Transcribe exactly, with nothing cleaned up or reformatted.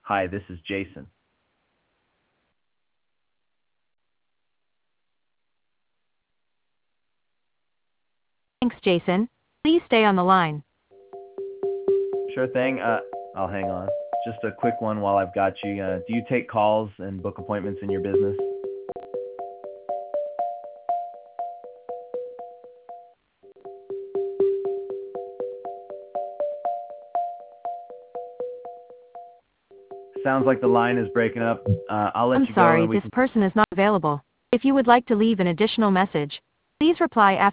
Hi, this is Jason. Thanks, Jason. Please stay on the line. Sure thing. Uh, I'll hang on. Just a quick one while I've got you. Uh, do you take calls and book appointments in your business? Sounds like the line is breaking up. Uh, I'll let I'm you go sorry, and we this can person is not available. If you would like to leave an additional message, please reply after